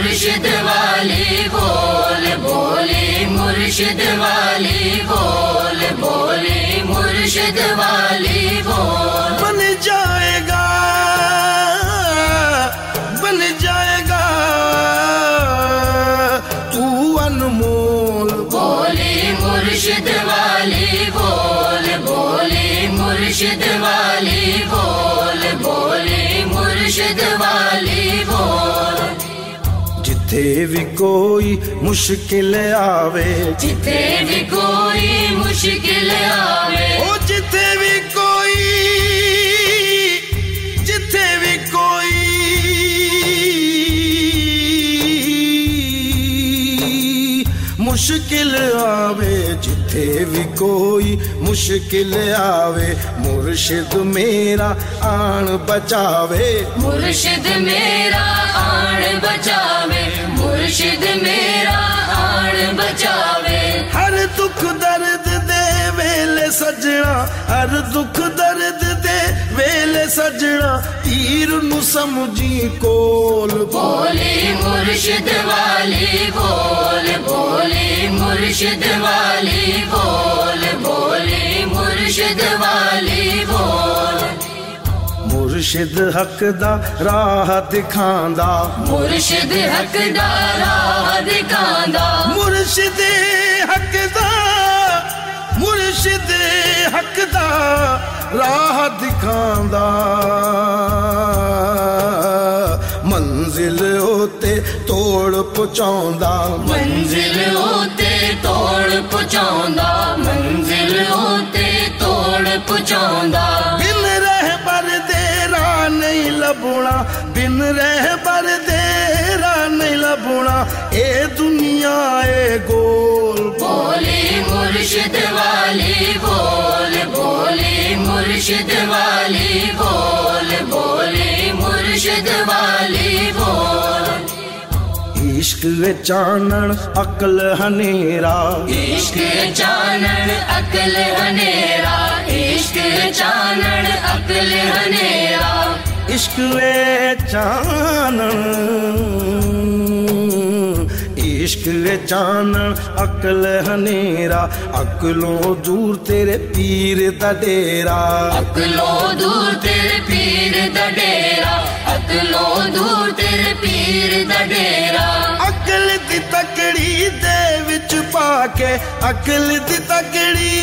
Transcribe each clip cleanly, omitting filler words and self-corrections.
मुर्शिद वाली बोल, बोली मुर्शिद वाली बोल, बोली मुर्शिद वाली बोल। बन जाएगा, बन जाएगा तू अनमोल। बोली मुर्शिद वाली बोल, बोली मुर्शिद वाली बोल, बोली मुर्शिद वाली बोल। जिथे भी कोई मुश्किल आवे, जिथे भी कोई मुश्किल आवे, ओ जिथे भी कोई, जिथे भी कोई मुश्किल आवे, जिथे भी कोई मुश्किल आवे, मुर्शिद मेरा आन बचावे। मुर्शिद मेरा आन बचावे, मुर्शिद मेरा आन बचावे। हर दुख दर्द दे वेले सजना, हर दुख दर्द दे वेले सजना, पीर नु समझी कोल। बोली मुर्शिद वाली बोल, बोली मुर्शिद वाली बोल, बोली मुर्शिद वाली बोल। मुर्शिद हक दा राह दिखांदा, मुर्शिद हक दा राह दिखांदा, मुर्शिद हक दा, मुर्शिद हक दा राह दिखांदा। मंजिल होते तोड़ पहुंचांदा, मंजिल होते तोड़ पहुंचांदा, मंजिल होते तोड़ पहुंचांदा। बिन रहबर देरा नहीं लबुना, बिन रहबर देरा नहीं लबुना, ए दुनिया ए गोल। बोली मुर्शिद वाली बोल, बोली मुर्शिद वाली बोल, बोली मुर्शिद वाली बोल। इश्क चानन अकल हनेरा, इश्क चानन अकल हनेरा, इश्क चानन अकल हनेरा। इश्क चानन, इश्क चानन अकल हनेरा, अकलों दूर तेरे पीर दा डेरा। अकलों दूर तेरे पीर दा डेरा, अकलों दूर तेरे पीर दा डेरा। अकल दी तकड़ी दे विच पाके, अकल दी तकड़ी,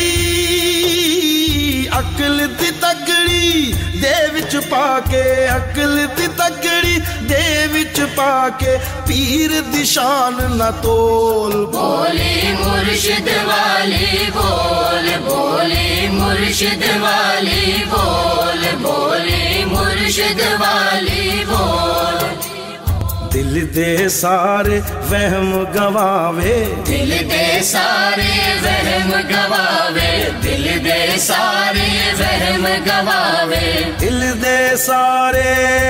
अकल दी तकड़ी दे विच पाके, अकल दी तकड़ी दे विच पाके, पीर दी शान न तोल। बोली मुर्शिद वाली बोल, बोली मुर्शिद वाली बोल, बोली मुर्शिद वाली बोल। दिल दे सारे वहम गवावे, दिल दे सारे वहम गवावे, दिल दे सारे वहम गवावे। दिल दे सारे,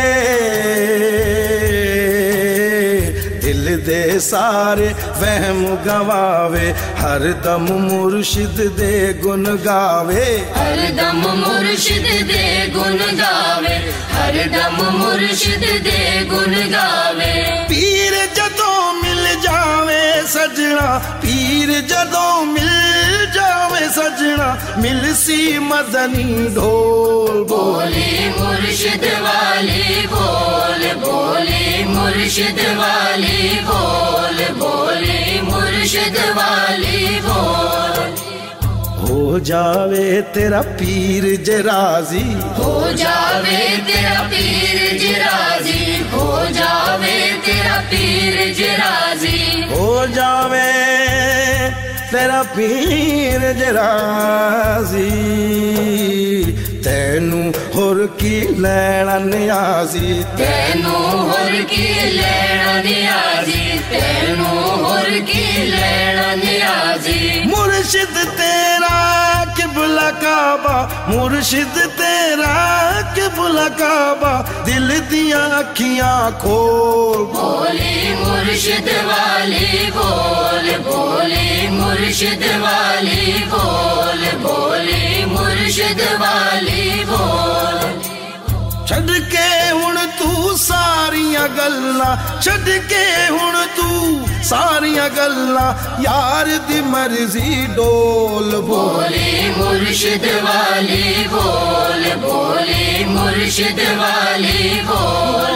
दिल दे सारे वहम गवावे, हर दम मुर्शिद दे गुन गावे। हर दम मुर्शिद दे गुन गावे, हर दम मुर्शिद दे गुन गावे। पीर जदों मिल जावे सजना, पीर जदों मिल जावे सजना, मिलसी मदनी ढोल। बोली मुर्शिद वाली बोल, बोली मुर्शिद वाली बोल, बोली मुर्शिद वाली बोल। हो जावे तेरा पीर जे राजी, हो जावे तेरा पीर जे राजी, हो जावे तेरा पीर जे राजी। हो जावे तेरा पीर जे राजी, तैनू होर की लैना नियाजी। तैनू होर की लैना नियाजी, तैनू होर की लैना नियाजी। मुर्शिद तेरा किबला काबा, मुर्शिद तेरा किबला काबा, दिल दियां अखियां खोल। बोली मुर्शिद वाली बोल, बोली मुर्शिद वाली बोल, बोली मुर्शिद वाली बोल। छड़ के हुण तू सारियां गल्लां छड़ के हुण तू सारियां गल्लां यार दी मर्जी डोल बोली मुर्शिद वाली बोल, बोली मुर्शिद वाली बोल।